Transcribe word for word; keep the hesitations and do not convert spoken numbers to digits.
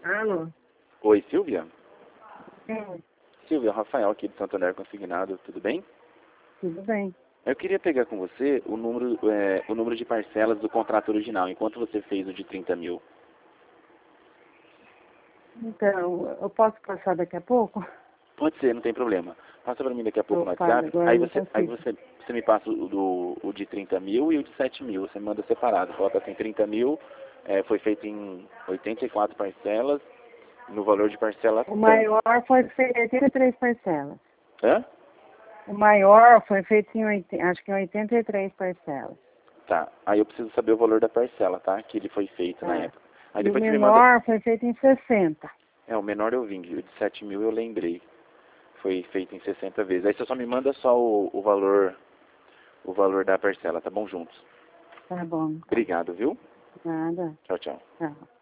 Alô? Oi, Silvia? Sim, Silvia, Rafael aqui de Santander Consignado, tudo bem? tudo bem. Eu queria pegar com você o número, é, o número de parcelas do contrato original, enquanto você fez o de trinta mil. Então, eu posso passar daqui a pouco? Pode ser, não tem problema. Passa para mim daqui a pouco Eu no falo, WhatsApp, agora aí eu não você, aí consigo. você, você me passa o, do, o de trinta mil e o de sete mil, você me manda separado. Coloca assim, trinta mil, é, foi feito em oitenta e quatro parcelas, no valor de parcela O tanto. maior foi feito em oitenta e três parcelas. Hã? O maior foi feito em, oitenta, acho que em oitenta e três parcelas. Tá, aí eu preciso saber o valor da parcela, tá? Que ele foi feito na Tá. época. Aí E o depois você me manda... menor foi feito em sessenta. É, o menor eu vim, o de sete mil eu lembrei. Foi feito em sessenta vezes. Aí você só me manda só o, o valor o valor da parcela, tá bom? Juntos. Tá bom, então. Obrigado, viu? Nada. Tchau, tchau. Tchau.